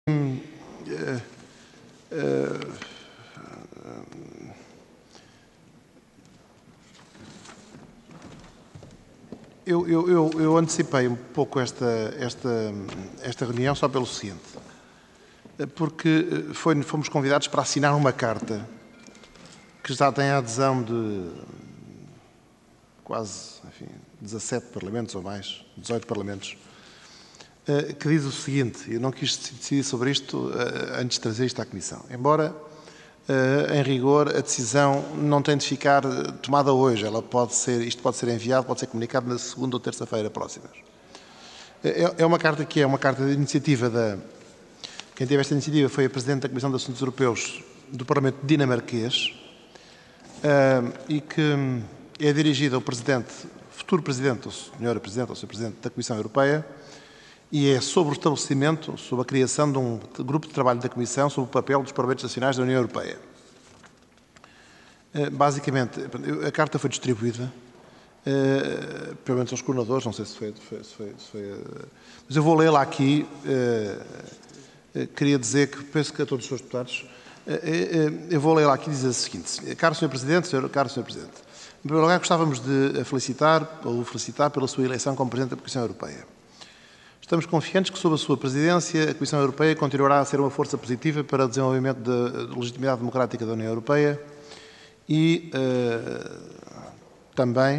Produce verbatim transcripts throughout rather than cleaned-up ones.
Hum, uh, uh, eu, eu, eu, eu antecipei um pouco esta, esta, esta reunião só pelo seguinte, porque foi, fomos convidados para assinar uma carta que já tem a adesão de quase, enfim, dezassete parlamentos ou mais, dezoito parlamentos, que diz o seguinte: eu não quis decidir sobre isto antes de trazer isto à Comissão, embora, em rigor, a decisão não tem de ficar tomada hoje, ela pode ser, isto pode ser enviado, pode ser comunicado na segunda ou terça-feira próximas. É uma carta que é uma carta de iniciativa da... Quem teve esta iniciativa foi a Presidente da Comissão de Assuntos Europeus do Parlamento dinamarquês e que é dirigida ao Presidente, futuro Presidente, ou Senhora Presidente, ou Senhor Presidente da Comissão Europeia, e é sobre o estabelecimento, sobre a criação de um grupo de trabalho da Comissão sobre o papel dos Parlamentos Nacionais da União Europeia. Basicamente, a carta foi distribuída, pelo menos aos coordenadores, não sei se foi, se foi, se foi mas eu vou lê-la aqui. Queria dizer que, penso que a todos os senhores deputados, eu vou ler lá aqui e dizer o seguinte: caro senhor Presidente, caro senhor Presidente, em primeiro lugar gostávamos de felicitar, ou felicitar pela sua eleição como Presidente da Comissão Europeia. Estamos confiantes que, sob a sua presidência, a Comissão Europeia continuará a ser uma força positiva para o desenvolvimento da legitimidade democrática da União Europeia e uh, também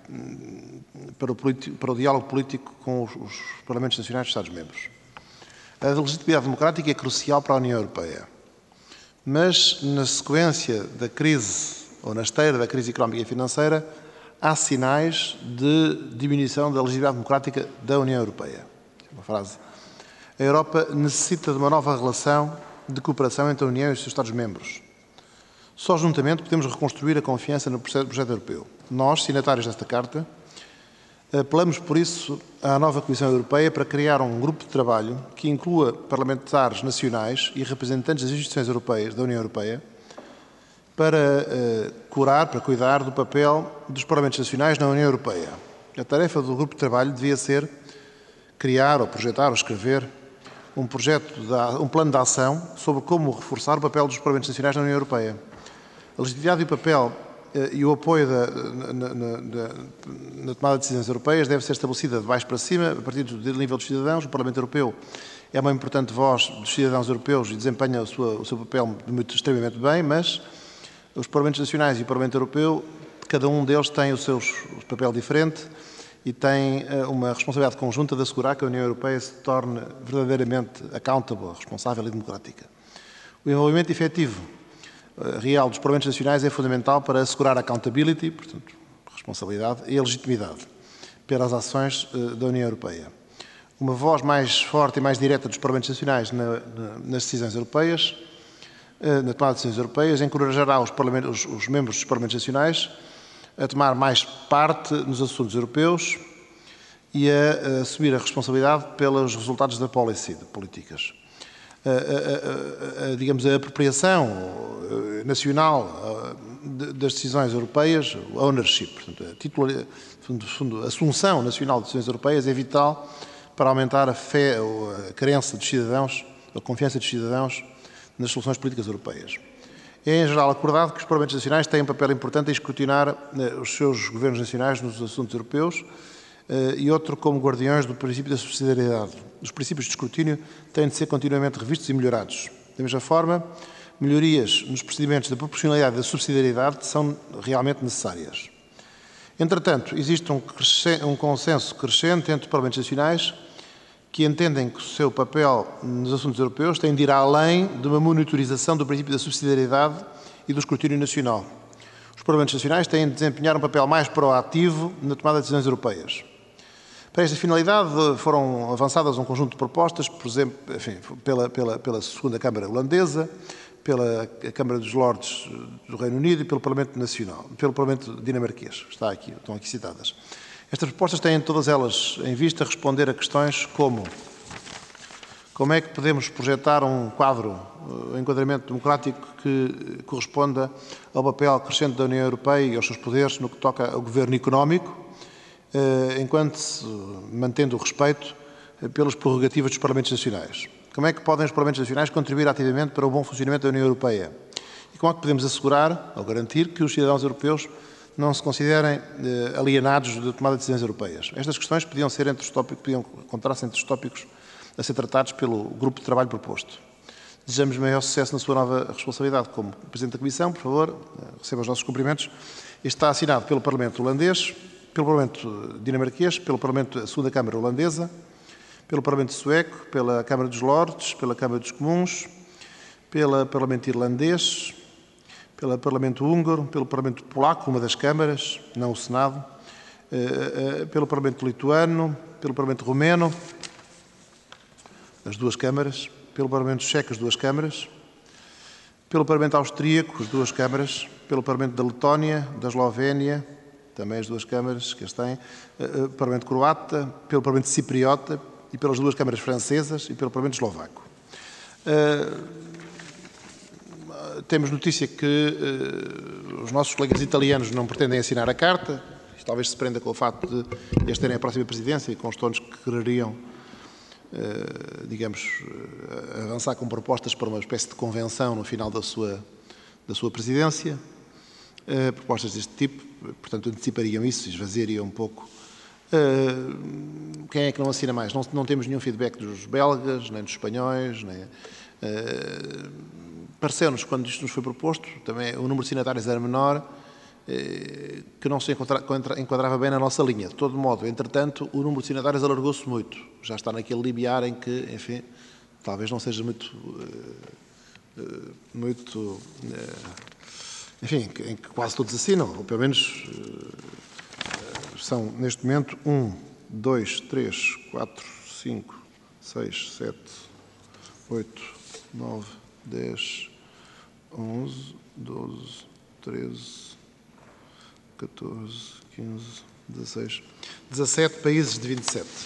para o, para o diálogo político com os, os Parlamentos Nacionais dos Estados-membros. A legitimidade democrática é crucial para a União Europeia, mas na sequência da crise, ou na esteira da crise económica e financeira, há sinais de diminuição da legitimidade democrática da União Europeia. Uma frase. A Europa necessita de uma nova relação de cooperação entre a União e os seus Estados-membros. Só juntamente podemos reconstruir a confiança no projeto europeu. Nós, signatários desta Carta, apelamos, por isso, à nova Comissão Europeia para criar um grupo de trabalho que inclua parlamentares nacionais e representantes das instituições europeias, da União Europeia, para uh, curar, para cuidar do papel dos Parlamentos Nacionais na União Europeia. A tarefa do grupo de trabalho devia ser criar, ou projetar, ou escrever um projeto, de, um plano de ação sobre como reforçar o papel dos Parlamentos Nacionais na União Europeia. A legitimidade e o papel e o apoio da, na, na, na, na tomada de decisões europeias deve ser estabelecida de baixo para cima, a partir do nível dos cidadãos. O Parlamento Europeu é uma importante voz dos cidadãos europeus e desempenha o seu, o seu papel muito, extremamente bem, mas os Parlamentos Nacionais e o Parlamento Europeu, cada um deles tem o seu papel diferente e tem uma responsabilidade conjunta de assegurar que a União Europeia se torne verdadeiramente accountable, responsável e democrática. O envolvimento efetivo real dos Parlamentos Nacionais é fundamental para assegurar a accountability, portanto, responsabilidade, e a legitimidade pelas ações da União Europeia. Uma voz mais forte e mais direta dos Parlamentos Nacionais na, na, nas decisões europeias, na tomada de decisões europeias, encorajará os, os, os membros dos Parlamentos Nacionais a tomar mais parte nos assuntos europeus e a, a assumir a responsabilidade pelos resultados da policy, de políticas. A, a, a, a, digamos, a apropriação nacional das decisões europeias, a ownership, portanto, a, titular, fundo, fundo, a assunção nacional de decisões europeias é vital para aumentar a fé ou a crença dos cidadãos, a confiança dos cidadãos nas soluções políticas europeias. É, em geral, acordado que os Parlamentos Nacionais têm um papel importante em escrutinar os seus governos nacionais nos assuntos europeus e outro como guardiões do princípio da subsidiariedade. Os princípios de escrutínio têm de ser continuamente revistos e melhorados. Da mesma forma, melhorias nos procedimentos da proporcionalidade e da subsidiariedade são realmente necessárias. Entretanto, existe um, um consenso crescente entre os Parlamentos Nacionais que entendem que o seu papel nos assuntos europeus tem de ir além de uma monitorização do princípio da subsidiariedade e do escrutínio nacional. Os Parlamentos Nacionais têm de desempenhar um papel mais proativo na tomada de decisões europeias. Para esta finalidade foram avançadas um conjunto de propostas, por exemplo, enfim, pela, pela, pela segunda Câmara holandesa, pela Câmara dos Lordes do Reino Unido e pelo Parlamento Nacional, pelo Parlamento dinamarquês, está aqui, estão aqui citadas. Estas propostas têm todas elas em vista responder a questões como como é que podemos projetar um quadro, um enquadramento democrático que corresponda ao papel crescente da União Europeia e aos seus poderes no que toca ao governo económico, enquanto mantendo o respeito pelas prerrogativas dos Parlamentos Nacionais. Como é que podem os Parlamentos Nacionais contribuir ativamente para o bom funcionamento da União Europeia? E como é que podemos assegurar, ou garantir, que os cidadãos europeus não se considerem eh, alienados da tomada de decisões europeias? Estas questões podiam ser entre os tópicos, podiam encontrar-se entre os tópicos a ser tratados pelo grupo de trabalho proposto. Desejamos maior sucesso na sua nova responsabilidade como Presidente da Comissão. Por favor, receba os nossos cumprimentos. Este está assinado pelo Parlamento holandês, pelo Parlamento dinamarquês, pelo Parlamento da segunda Câmara holandesa, pelo Parlamento sueco, pela Câmara dos Lordes, pela Câmara dos Comuns, pelo Parlamento irlandês, pelo Parlamento húngaro, pelo Parlamento polaco, uma das câmaras, não o Senado, pelo Parlamento lituano, pelo Parlamento romeno, as duas câmaras, pelo Parlamento checo, as duas câmaras, pelo Parlamento austríaco, as duas câmaras, pelo Parlamento da Letónia, da Eslovénia, também as duas câmaras que as têm, pelo Parlamento croata, pelo Parlamento cipriota e pelas duas câmaras francesas e pelo Parlamento eslovaco. Uh, temos notícia que uh, os nossos colegas italianos não pretendem assinar a carta. Isto talvez se prenda com o facto de eles terem a próxima presidência e com os tonos que quereriam, uh, digamos, uh, avançar com propostas para uma espécie de convenção no final da sua, da sua presidência. Uh, propostas deste tipo, portanto, antecipariam isso, esvaziariam um pouco. Uh, quem é que não assina mais? Não, não temos nenhum feedback dos belgas, nem dos espanhóis, nem... Uh, pareceu-nos, quando isto nos foi proposto, também o número de signatários era menor, uh, que não se encontra, enquadrava bem na nossa linha. De todo modo, entretanto, o número de signatários alargou-se muito. Já está naquele limiar em que, enfim, talvez não seja muito... Uh, uh, muito... Uh, enfim, em que quase todos assinam, ou pelo menos... Uh, são, neste momento, um, dois, três, quatro, cinco, seis, sete, oito, nove, dez, onze, doze, treze, catorze, quinze, dezasseis, dezassete países de vinte e sete.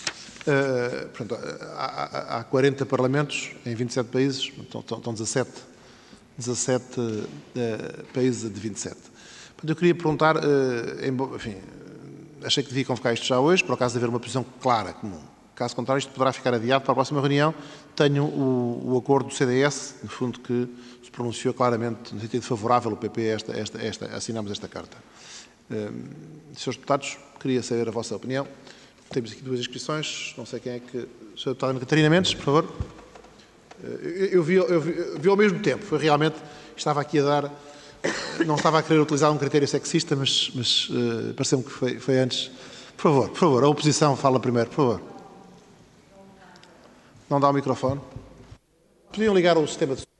Uh, portanto, há, há quarenta parlamentos em vinte e sete países, então, estão dezassete, dezassete uh, países de vinte e sete. Portanto, eu queria perguntar, uh, em, enfim, achei que devia convocar isto já hoje, por acaso de haver uma posição clara, comum. Caso contrário, isto poderá ficar adiado para a próxima reunião. Tenho o, o acordo do C D S, no fundo, que se pronunciou claramente no sentido favorável ao P P, esta, esta, esta, assinamos esta carta. Uh, senhores deputados, queria saber a vossa opinião. Temos aqui duas inscrições, não sei quem é que... senhora Deputada Catarina Mendes, por favor. Uh, eu, eu, vi, eu, vi, eu vi ao mesmo tempo, foi realmente... Estava aqui a dar... Não estava a querer utilizar um critério sexista, mas, mas uh, pareceu-me que foi, foi antes. Por favor, por favor, a oposição fala primeiro, por favor. Não dá o microfone. Podiam ligar o sistema de...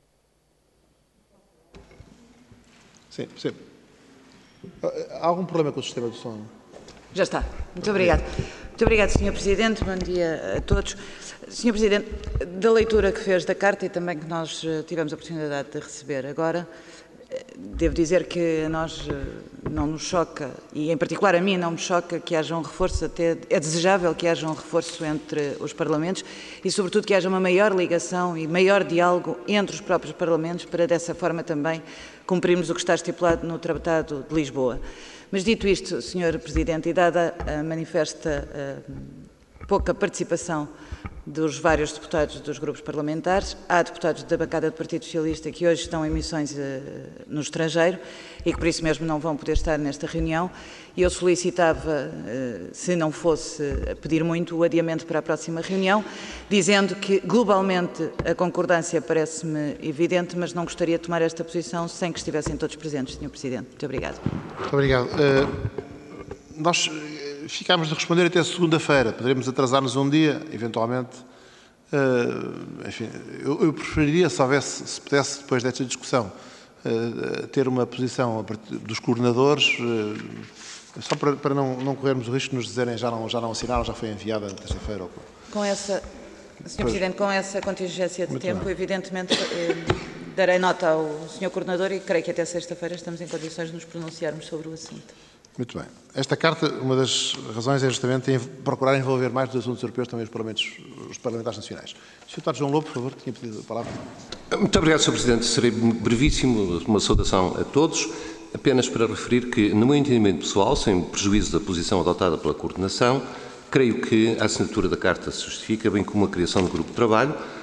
Sim, sim. Há algum problema com o sistema de som? Já está. Muito obrigado. Muito obrigado, senhor Presidente. Bom dia a todos. senhor Presidente, da leitura que fez da carta e também que nós tivemos a oportunidade de receber agora, devo dizer que a nós não nos choca, e em particular a mim não me choca, que haja um reforço, até é desejável que haja um reforço entre os Parlamentos e, sobretudo, que haja uma maior ligação e maior diálogo entre os próprios Parlamentos para, dessa forma, também cumprirmos o que está estipulado no Tratado de Lisboa. Mas, dito isto, senhor Presidente, e dada a manifesta uh, pouca participação dos vários deputados dos grupos parlamentares, há deputados da bancada do Partido Socialista que hoje estão em missões uh, no estrangeiro e que por isso mesmo não vão poder estar nesta reunião, e eu solicitava, uh, se não fosse a pedir muito, o adiamento para a próxima reunião, dizendo que globalmente a concordância parece-me evidente, mas não gostaria de tomar esta posição sem que estivessem todos presentes, senhor Presidente. Muito obrigado. Muito obrigado. Uh, nós... Ficámos de responder até segunda-feira. Poderemos atrasar-nos um dia, eventualmente. Uh, enfim, eu, eu preferiria, se houvesse, se pudesse, depois desta discussão, uh, ter uma posição a partir dos coordenadores, uh, só para, para não, não corrermos o risco de nos dizerem já não, já não assinaram, já foi enviada na terça-feira. Ou... Com essa, senhor Presidente, com essa contingência de Muito tempo, bem. Evidentemente, eh, darei nota ao senhor Coordenador e creio que até sexta-feira estamos em condições de nos pronunciarmos sobre o assunto. Muito bem. Esta carta, uma das razões é justamente em procurar envolver mais dos assuntos europeus também os, parlamentos, os parlamentares nacionais. senhor Deputado João Lobo, por favor, tinha pedido a palavra. Muito obrigado, senhor Presidente. Serei brevíssimo, uma saudação a todos, apenas para referir que, no meu entendimento pessoal, sem prejuízo da posição adotada pela coordenação, creio que a assinatura da carta se justifica, bem como a criação do grupo de trabalho,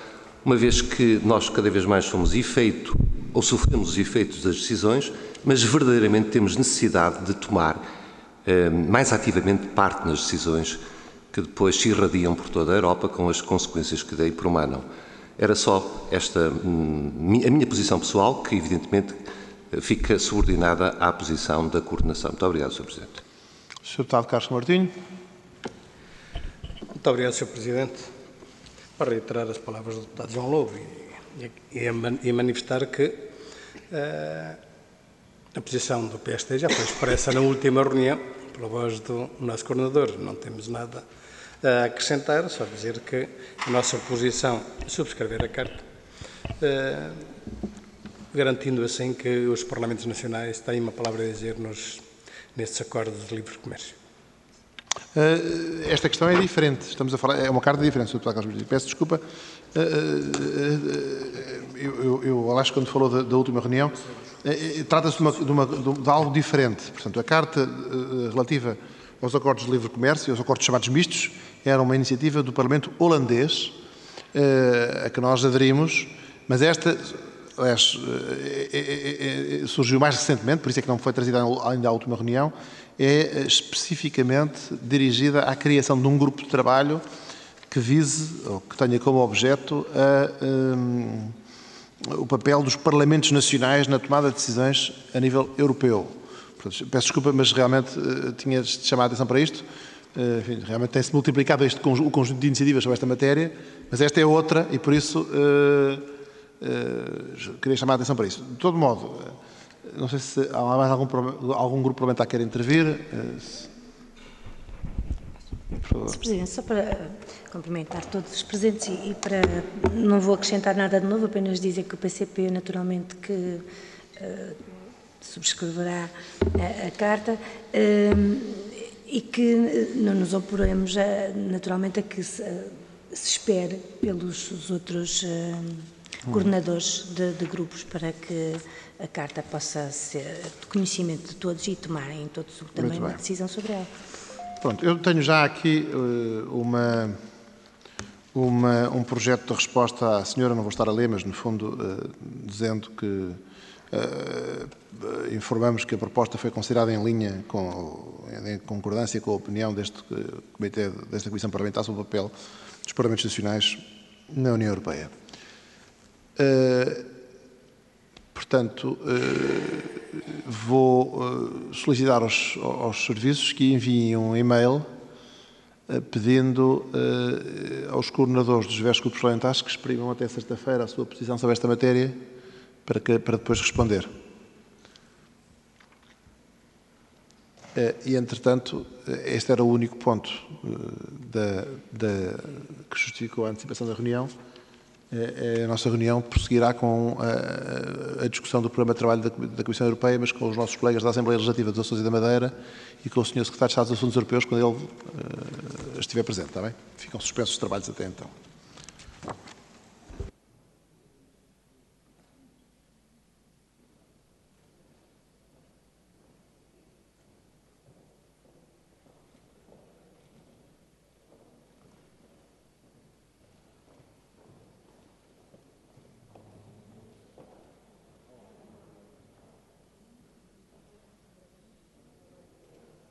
uma vez que nós cada vez mais somos efeito, ou sofremos os efeitos das decisões, mas verdadeiramente temos necessidade de tomar eh, mais ativamente parte nas decisões que depois se irradiam por toda a Europa com as consequências que daí promanam. Era só esta hum, a minha posição pessoal, que evidentemente fica subordinada à posição da coordenação. Muito obrigado, senhor Presidente. senhor Deputado Carlos Martinho. Muito obrigado, senhor Presidente. Para reiterar as palavras do deputado João Lobo e, e, e manifestar que uh, a posição do P S D já foi expressa na última reunião, pela voz do nosso coordenador. Não temos nada a acrescentar, só dizer que a nossa posição é subscrever a Carta, uh, garantindo assim que os Parlamentos Nacionais têm uma palavra a dizer nos, nestes acordos de livre comércio. Uh, esta questão é diferente. Estamos a falar, é uma carta diferente, senhor Deputado Carlos. Peço desculpa. Uh, uh, eu, eu, eu acho que quando falou da, da última reunião, uh, trata-se de, uma, de, uma, de algo diferente. Portanto, a carta uh, relativa aos acordos de livre comércio, aos acordos chamados mistos, era uma iniciativa do Parlamento holandês, uh, a que nós aderimos, mas esta aliás, é, é, é, surgiu mais recentemente, por isso é que não foi trazida ainda à última reunião, é especificamente dirigida à criação de um grupo de trabalho que vise, ou que tenha como objeto, a, um, o papel dos Parlamentos Nacionais na tomada de decisões a nível europeu. Portanto, peço desculpa, mas realmente uh, tinha chamado a atenção para isto. Uh, enfim, realmente tem-se multiplicado este, o conjunto de iniciativas sobre esta matéria, mas esta é outra e, por isso, uh, uh, queria chamar a atenção para isso. De todo modo, uh, não sei se há mais algum, algum grupo parlamentar que queira intervir. Uh, se... senhor Presidente, só para cumprimentar todos os presentes e, e para, não vou acrescentar nada de novo, apenas dizer que o P C P, naturalmente, que uh, subscreverá a, a Carta uh, e que não nos oporemos, a, naturalmente, a que se, uh, se espere pelos outros uh, coordenadores de, de grupos para que a Carta possa ser de conhecimento de todos e tomarem todos também uma decisão sobre ela. Pronto, eu tenho já aqui uh, uma, uma, um projeto de resposta à senhora, não vou estar a ler, mas no fundo uh, dizendo que uh, informamos que a proposta foi considerada em linha, com, em concordância com a opinião deste comitê, desta Comissão Parlamentar sobre o papel dos Parlamentos Nacionais na União Europeia. Uh, portanto, uh, vou uh, solicitar aos, aos serviços que enviem um e-mail uh, pedindo uh, aos coordenadores dos diversos grupos parlamentares que exprimam até sexta-feira a sua posição sobre esta matéria para, que, para depois responder. Uh, e, entretanto, este era o único ponto uh, da, da, que justificou a antecipação da reunião. A nossa reunião prosseguirá com a, a discussão do programa de trabalho da, da Comissão Europeia, mas com os nossos colegas da Assembleia Legislativa dos Açores e da Madeira e com o senhor Secretário de Estado dos Assuntos Europeus, quando ele uh, estiver presente, está bem? Ficam suspensos os trabalhos até então.